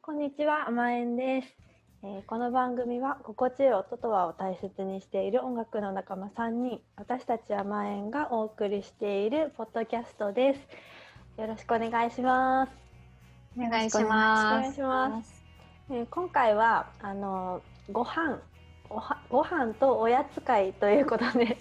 こんにちは、甘えんです。この番組は心地よい音とはを大切にしている音楽の仲間3人、私たち甘えんがお送りしているポッドキャストです。よろしくお願いします。 お願いします。 お願いします。今回はご飯とおやつ会ということで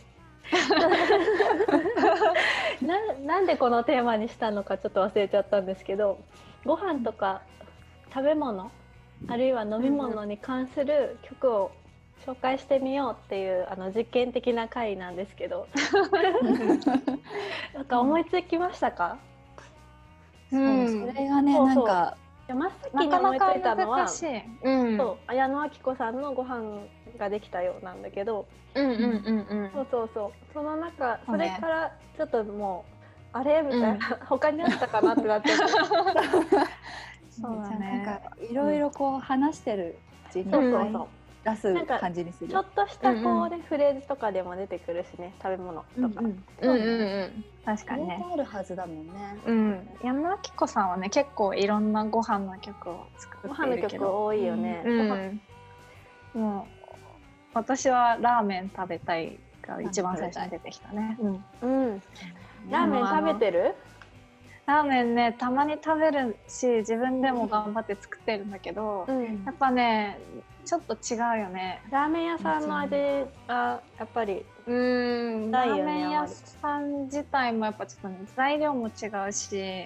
なんでこのテーマにしたのかちょっと忘れちゃったんですけど、ご飯とか食べ物あるいは飲み物に関する曲を紹介してみようっていう実験的な回なんですけどなんか思いつきましたか？ それがね、なんか真っ先に思いついたのはそう綾野明子さんのご飯ができたようなんだけど、その中それからちょっともうあれみたいな、他にあったかなってなっちゃってそうだね、なんかいろいろこう話してるうちに出す感じにする。 ちょっとしたこうね、フレーズとかでも出てくるしね、食べ物とか。 確かにね。 あるはずだもんね。 矢野明子さんはね、結構いろんなご飯の曲を作っているけど。 ご飯の曲多いよね。 もう私はラーメン食べたいが一番最初に出てきたね。 ラーメン食べてる？ ラーメンね、たまに食べるし、自分でも頑張って作ってるんだけど、やっぱね、ちょっと違うよね。 ラーメン屋さんの味がやっぱりラーメン屋さん自体もやっぱちょっとね、材料も違うし、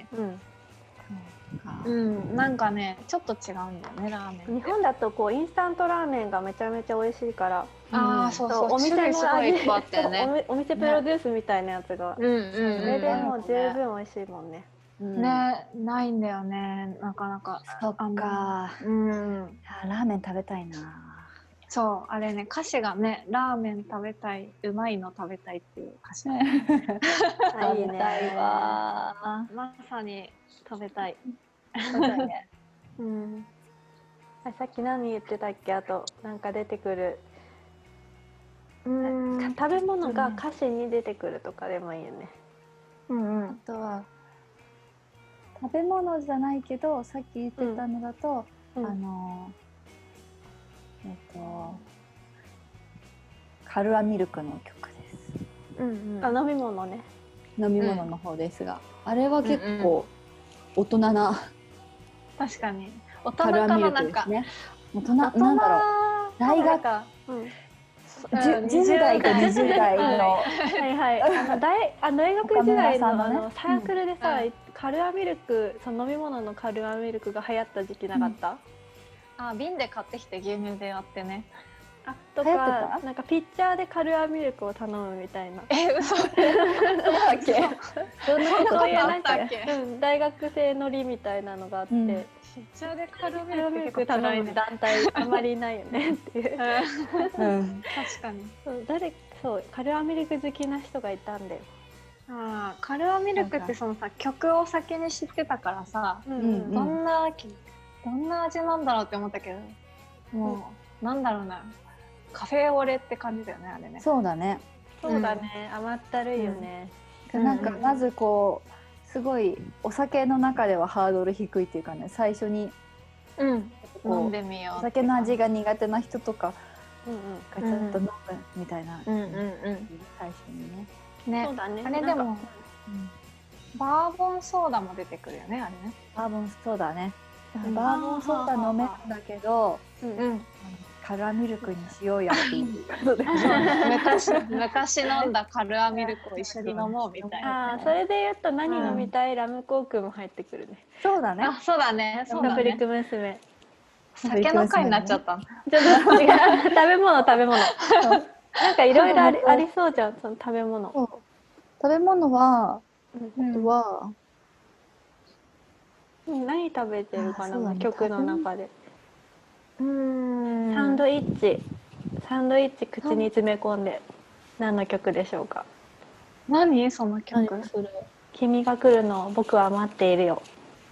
なんかね、ちょっと違うんだよね、ラーメンって。 日本だとこうインスタントラーメンがめちゃめちゃ美味しいから、 お店の味、 お店プロデュースみたいなやつが、それでもう十分美味しいもんね。 ね、ないんだよね、なかなか。 そっか。ラーメン食べたいな。 そう、あれね、歌詞がね、ラーメン食べたい、うまいの食べたいっていう歌詞。 食べたいわ。 まさに食べたい。 さっき何言ってたっけ？あとなんか出てくる食べ物が歌詞に出てくるとかでもいいよね。 あとは食べ物じゃないけど、さっき言ってたのだと、カルアミルクの曲です。 飲み物ね。 飲み物の方ですが、あれは結構大人な。 確かに。 カルアミルクですね。大人なんだろう。大学10代と20代の大学時代のサークルでさ、カルアミルク、その飲み物のカルアミルクが流行った時期なかった？ 瓶で買ってきて牛乳で割ってね。 とか、なんかピッチャーでカルアミルクを頼むみたいな。 嘘だっけ？ どんなことやったっけ？大学生乗りみたいなのがあって、ピッチャーでカルアミルク頼む団体あまりいないよねっていう。 確かに。 カルアミルク好きな人がいたんだよ。 カルアミルクってそのさ、曲を先に知ってたからさ、どんな味なんだろうって思ったけど、もうなんだろうな。カフェオレって感じだよね、あれね。 そうだね。 甘ったるいよね。 なんかまずこうすごいお酒の中ではハードル低いっていうかね、最初に飲んでみよう。 お酒の味が苦手な人とかがちょっと飲むみたいな、最初にね。そうだね。 あれでもバーボンソーダも出てくるよね、あれね。 バーボンソーダね。バーボンソーダ飲めるんだけど、カルアミルクにしようやっていうことで昔飲んだカルアミルクを一緒に飲もうみたいな。 それで言うと何飲みたい？ラムコークも入ってくるね。 そうだね。 そうだね。 プリク娘。 酒の会になっちゃった。 ちょっと違う。食べ物。なんかいろいろありそうじゃん、その食べ物。 食べ物は、あとは何食べてるかな、曲の中で。サンドイッチ口に詰め込んで何の曲でしょうか？ 何その曲？ 君が来るのを僕は待っているよ。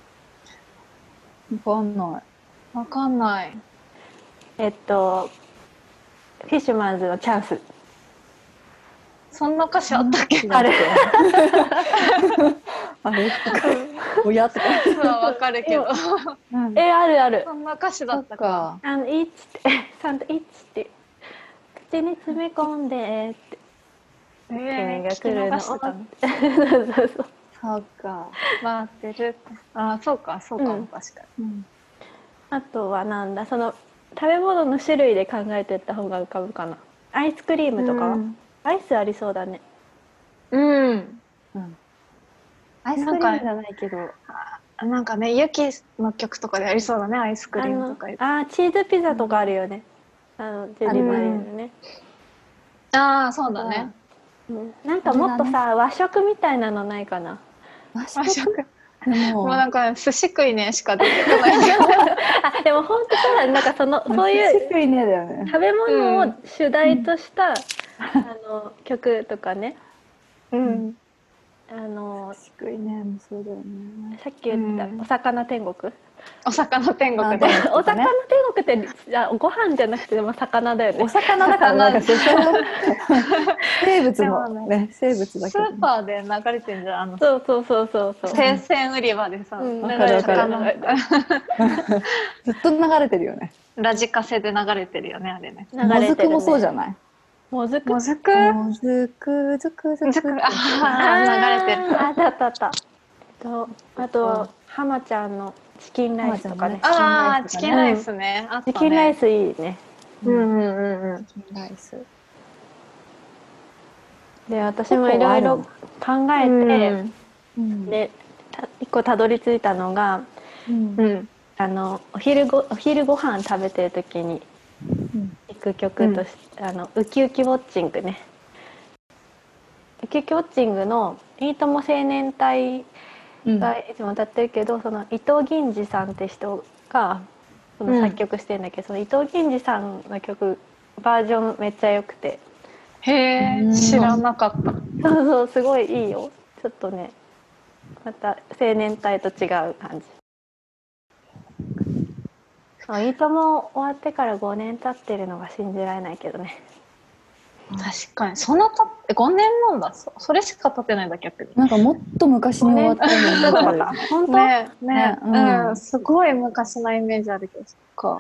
わかんない。 フィッシュマンズのチャンス。 そんな歌詞あったっけ？ ある。 あれとか親とか。 わかるけど。 あるある。 そんな歌詞だったか。 いっつってちゃんといっつって口に詰め込んでって君が来るのをそうそうそうそうか。 待ってる。あ、そうかそうかも確かに。 あとはなんだその食べ物の種類で考えていった方が浮かぶかな。アイスクリームとかは、アイスありそうだね。 アイスクリームじゃないけど、 なんかね、ユキの曲とかでありそうだね、アイスクリームとか。 チーズピザとかあるよね。ジェリバリーのね。 ああ、そうだね。 なんかもっとさ、和食みたいなのないかな。 和食。もうなんか寿司食いねしか出てこない。 でも本当そうだね。なんかそういう食べ物を主題とした曲とかね。 低いね、そうだよね。 さっき言ったお魚天国。 お魚天国で。お魚天国ってご飯じゃなくてでも魚だよね。 お魚だからなんか生物のね、生物だけど。 スーパーで流れてんじゃん。 そう生鮮売り場でさ。 わかるわかる。ずっと流れてるよね。 ラジカセで流れてるよね、あれね。 もずくもそうじゃない？ もずくもずくずくずくずく。 流れてる。 あった。あと浜ちゃんのチキンライスとかね。 ああ、チキンライスね。 チキンライスいいね。 チキンライス。 で、私もいろいろ考えて、で、一個たどり着いたのが、お昼ご飯食べてる時に行く曲としてウキウキウォッチングね。ウキウキウォッチングのいいとも青年隊がいつも歌ってるけど、その伊藤銀次さんって人がその作曲してるんだけど、その伊藤銀次さんの曲バージョンめっちゃ良くて。 へえ、知らなかった。 そうすごいいいよ。ちょっとね、また青年隊と違う感じ。いいとも終わってから5年経ってるのが信じられないけどね。 確かにその5年なんだ。それしか経ってないんだ逆に。 なんかもっと昔に終わったのが本当ね、すごい昔のイメージあるけど、そっか。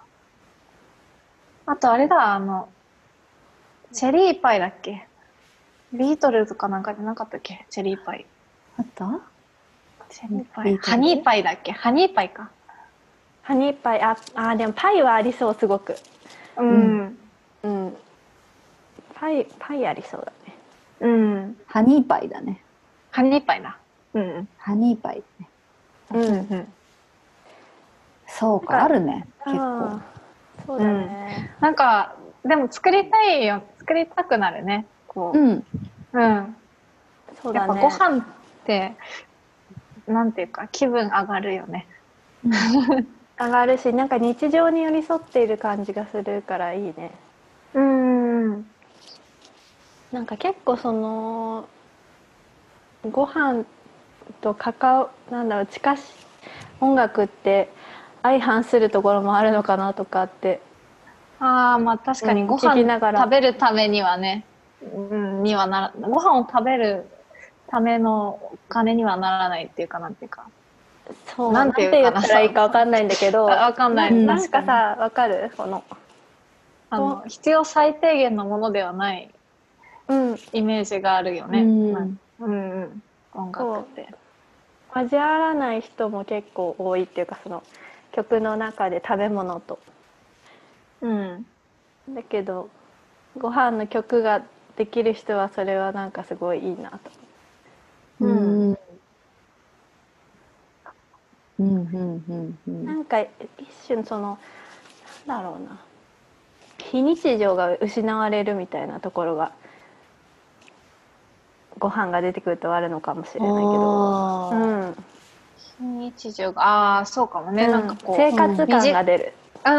あとあれだ、チェリーパイだっけ？ビートルズかなんかじゃなかったっけ？チェリーパイ。 あった？ チェリーパイ。ハニーパイだっけ？ハニーパイか。 ハニーパイ、でもパイはありそう、すごく。パイありそうだね。 ハニーパイだね。 ハニーパイだ。 ハニーパイね。そうか、あるね、結構。 そうだね。 なんかでも作りたくなるね。こう。そうだね。やっぱご飯ってなんていうか気分上がるよね。 上がるし、なんか日常に寄り添っている感じがするからいいね。なんか結構そのご飯と近し音楽って相反するところもあるのかなとかって。 まあ確かにご飯食べるためにはね、ご飯を食べるためのお金にはならないっていうかなんていうか。 そうなんて言ったらいいかわかんないんだけど、 わかんない。 なんかさ、わかる？ 必要最低限のものではないイメージがあるよね。音楽って。 交わらない人も結構多いっていうか、その曲の中で食べ物と。だけどご飯の曲ができる人はそれはなんかすごいいいなと。なんか一瞬そのなんだろうな、非日常が失われるみたいなところがご飯が出てくるとあるのかもしれないけど、 非日常がそうかもね、なんかこう生活感が出る。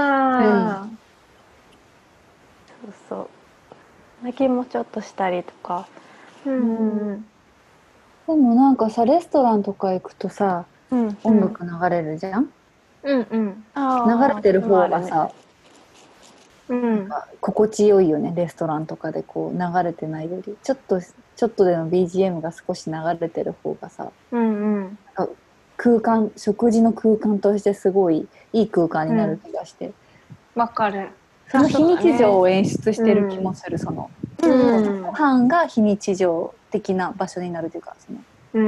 そう泣きもちょっとしたりとか。 でもなんかさ、レストランとか行くとさ、音楽流れるじゃん。流れてる方がさ、 心地よいよね。レストランとかでこう流れてないよりちょっとでの BGM が少し流れてる方がさ、空間、食事の空間としてすごいいい空間になる気がして、 わかる。 その非日常を演出してる気もする。そのご飯が非日常的な場所になるというか、その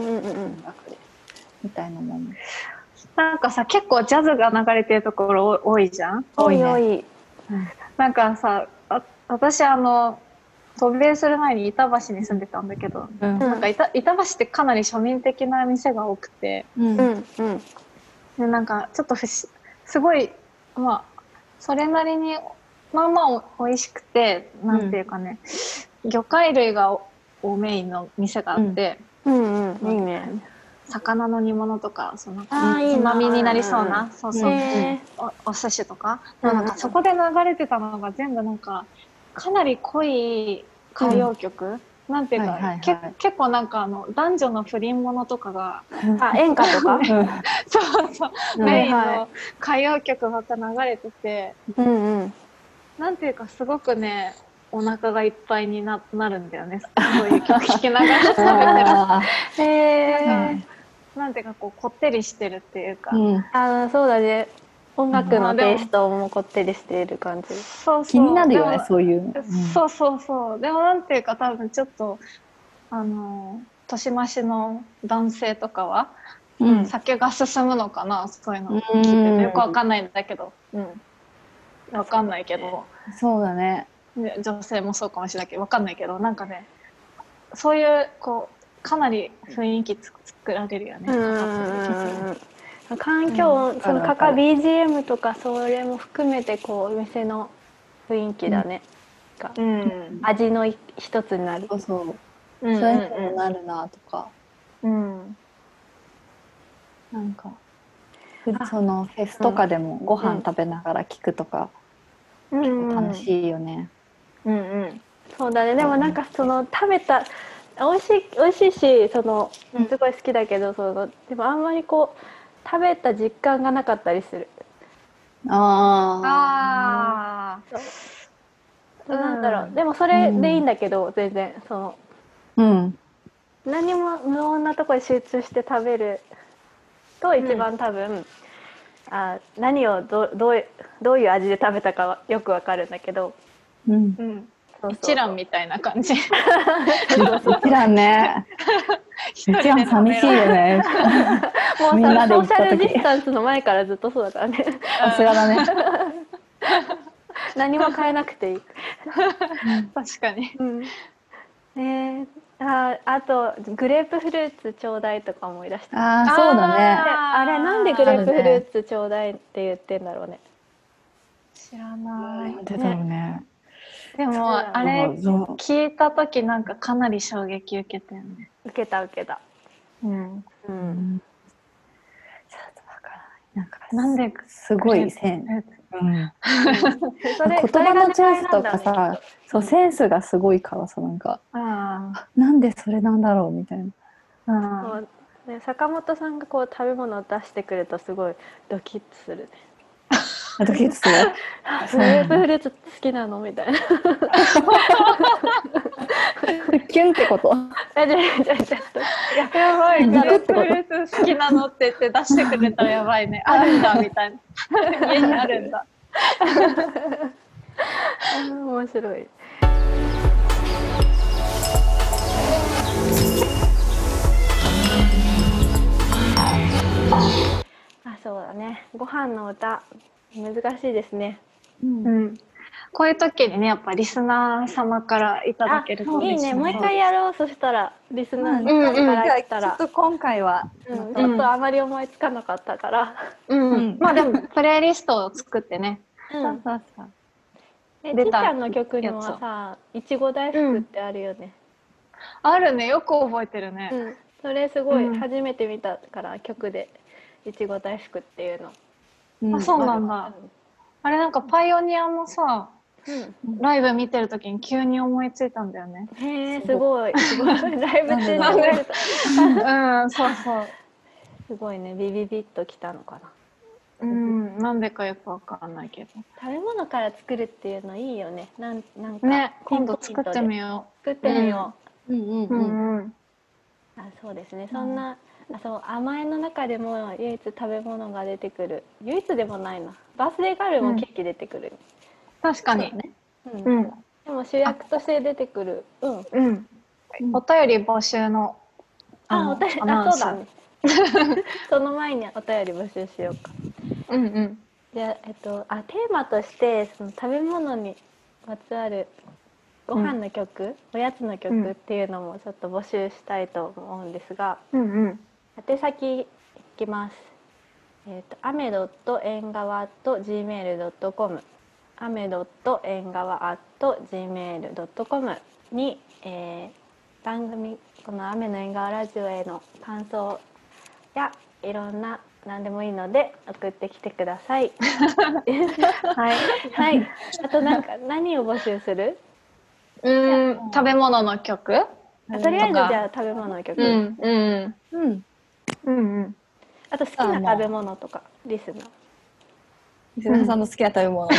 みたいなもん。 なんかさ、結構ジャズが流れてるところ多いじゃん。 多い。 なんかさ、私渡米する前に板橋に住んでたんだけど、なんか板橋ってかなり庶民的な店が多くて、でなんかちょっとすごい、まあそれなりにまあまあ美味しくて、なんていうかね、魚介類がメインの店があって、 いいね。 魚の煮物とか、そのつまみになりそうな、お寿司とか、なんかそこで流れてたのが全部なんかかなり濃い歌謡曲、なんていうか、結構なんか男女の不倫ものとかが、 演歌とかそうメインの歌謡曲ばっか流れてて、なんていうかすごくね、お腹がいっぱいになるんだよね。そういう曲聴きながら食べてる。なんていうかこってりしてるっていうか。 そうだね。音楽のテイストもこってりしている感じ。 気になるよね、そういう。 そう。でもなんていうか多分ちょっと年増しの男性とかは、酒が進むのかな、そういうの聞いてて、よくわかんないんだけど。わかんないけど。 そうだね。 女性もそうかもしれないけど、わかんないけど、なんかね、そういうこうかなり雰囲気作られるよね。 環境、そのBGM とかそれも含めてこうお店の雰囲気だね。味の一つになる。 そういうのもなるなとか。なんかそのフェスとかでもご飯食べながら聞くとか結構楽しいよね。 そうだね。でもなんかその食べた美味しいし、そのすごい好きだけど、でもあんまりこう食べた実感がなかったりする。なんだろう。でもそれでいいんだけど、全然何も無音なところに集中して食べると一番多分、何をどういう味で食べたかはよくわかるんだけど。 一蘭みたいな感じ。 一蘭ね。一蘭寂しいよね。 もうソーシャルディスタンスの前からずっとそうだからね。 さすがだね。 何も変えなくていい。 確かに。 あとグレープフルーツちょうだいとか思い出した。 そうだね。 あれなんでグレープフルーツちょうだいって言ってんだろうね。 知らない。 出たよね。 でもあれ聞いた時なんかかなり衝撃受けたよね。 受けた。 ちょっとわからない。なんですごい言葉のチョイスとかさ、センスがすごいからさ、なんかなんでそれなんだろうみたいな。 坂本さんがこう食べ物を出してくるとすごいドキッとするね。 ドキッとする。 グレープフルーツ好きなのみたいな。 キュンってこと？ やばい、グレープフルーツ好きなのって言って出してくれたらやばいね。あるんだみたいな。家にあるんだ。 面白い。そうだね。ご飯の歌難しいですね。 こういう時にね、やっぱリスナー様からいただけるといいね。もう一回やろう。そしたらリスナーから来たら、 ちょっと今回はちょっとあまり思いつかなかったから、 まあでもプレイリストを作ってね。 ちっちゃんの曲にはさ、いちご大福ってあるよね。 あるね。よく覚えてるね。 それすごい初めて見たから曲でいちご大福っていうの。 そうなんだ。あれなんかパイオニアのさ、ライブ見てる時に急に思いついたんだよね。 すごいライブ中に思いついた。 そう。 すごいね。ビビビッときたのかな。 なんでかよくわかんないけど。 食べ物から作るっていうのいいよね。なんかね、今度作ってみよ作ってみようんうんう。うんうん。 う。あ、そうですね。そんな、そう、甘えの中でも唯一食べ物が出てくる。唯一でもないな。バースデーガールもケーキ出てくる。 確かに。 うん。 うん。 でも主役として出てくる。うん。 うん。お便り募集の。 あ、お便り、あ、そうだね。その前にお便り募集しようか。 うんうん。 じゃあ、テーマとしてその食べ物にまつわるご飯の曲、おやつの曲っていうのもちょっと募集したいと思うんですが、 うんうん。 宛先いきます。雨縁側@gmail.com 雨.縁側@gmail.com に、番組この雨の縁側ラジオへの感想やいろんな何でもいいので送ってきてください。はい、はい。あとなんか何を募集する？ 食べ物の曲？ とりあえずじゃあ食べ物の曲。 うんうんうんうんうん。 あと好きな食べ物とかリスナー。 リスナーさんの好きな食べ物。 あ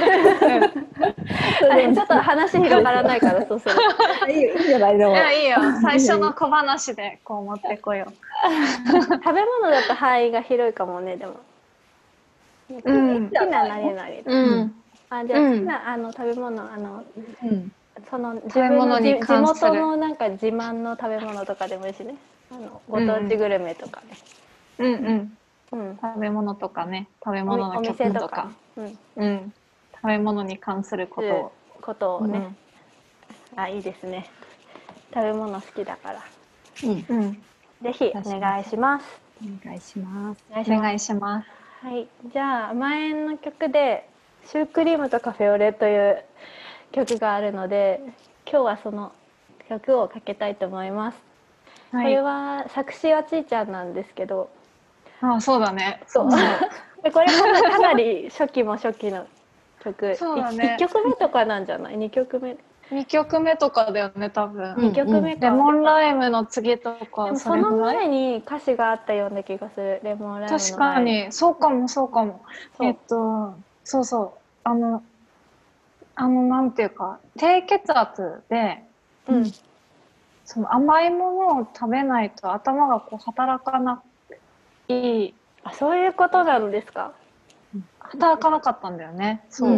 れちょっと話広がらないからそうする。 いいじゃないでも。 いやいいよ。最初の小話でこう持ってこよう。 食べ物だと範囲が広いかもねでも。 うん。 好きな何々。 うん。 あ、じゃあ好きな食べ物その自分の地元のなんか自慢の食べ物とかでもいいしね。ご当地グルメとかね。 うんうんうん。 食べ物とかね、食べ物の曲とか、うん、食べ物に関することをね、あ、いいですね。食べ物好きだから、ぜひお願いします。 お願いします。 お願いします。 はい、じゃあ前の曲でシュークリームとカフェオレという曲があるので、今日はその曲をかけたいと思います。これは作詞はちーちゃんなんですけど。 あ、そうだね。 そう。でこれかなり初期も初期の曲。 そうだね。 1曲目とかなんじゃない？2曲目。 2曲目とかだよね、多分。 2曲目か。 レモンライムの次とか、 その前に歌詞があったような気がする。レモンライムの前。 確かに、そうかもそうかも。そうそう。なんていうか、低血圧で、その甘いものを食べないと頭がこう働かないい。 あ、そういうことなんですか。 働かなかったんだよね。そう。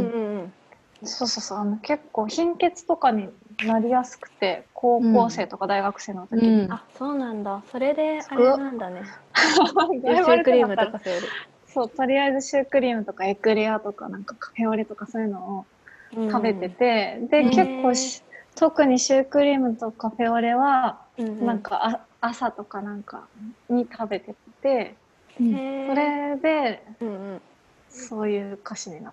そう結構貧血とかになりやすくて、高校生とか大学生の時に。 あ、そうなんだ。それであれなんだね。シュークリームとかそういう。 そう、とりあえずシュークリームとかエクレアとかなんかカフェオレとかそういうのを食べてて、で結構特にシュークリームとカフェオレはなんか朝とかなんかに食べてて、それでそういう歌詞になった。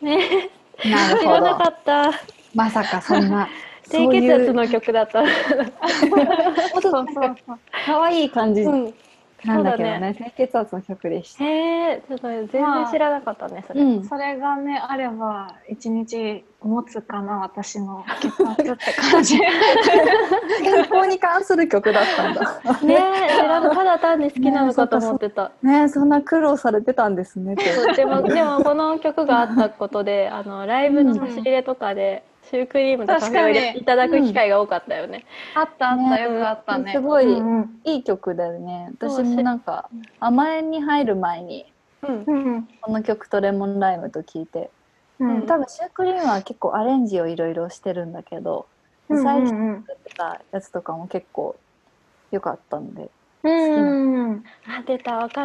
ね、 なるほど。 知らなかった。 まさかそんな低血圧の曲だった。 そう可愛い感じなんだけどね、低血圧の曲でした。 ちょっと全然知らなかったね、それ。 それがね、あれば、一日持つかな、私の血圧って感じ。 健康に関する曲だったんだ。 ねえ、ただ単に好きなのかと思ってた。 ね、そんな苦労されてたんですね。 でもこの曲があったことで、ライブの差し入れとかで、シュークリームとカフェオレいただく機会が多かったよね。 あったよくあったね。 すごいいい曲だよね。私もなんか甘えんに入る前にこの曲とレモンライムと聞いて、多分シュークリームは結構アレンジをいろいろしてるんだけど、最初作ってたやつとかも結構良かったんで好きな。 あ、出た、分かった。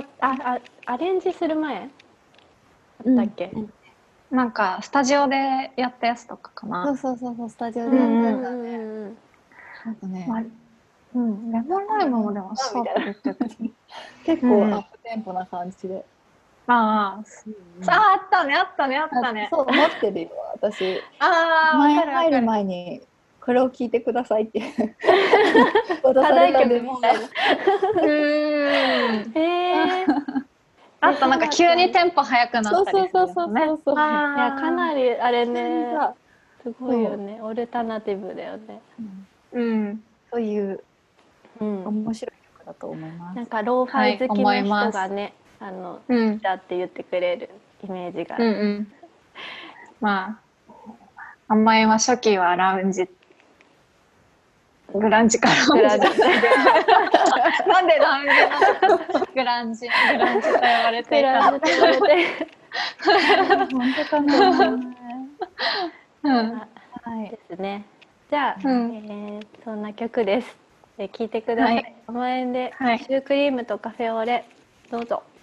アレンジする前だっけ？ なんかスタジオでやったやつとかかな。 そうスタジオでやったやつだね。なんかね、 レモンライムもでもそうだね。 結構アップテンポな感じで。 あったね。 そう思ってるよ、私。入る前にこれを聞いてくださいって渡されたレモンが。 あった、なんか急にテンポ速くなったりする。 そう。いや、かなりあれね、すごいよね。オルタナティブだよね。 そういう面白い曲だと思います。 なんかローファイ好きな人がね、 だって言ってくれるイメージがある。 まあ甘えは初期はラウンジ、グランジからなんでラウンジなの？グランジと呼ばれていた。 本当かな。 ですね。じゃあ、そんな曲です。聴いてください。甘えんでシュークリームとカフェオレ、どうぞ。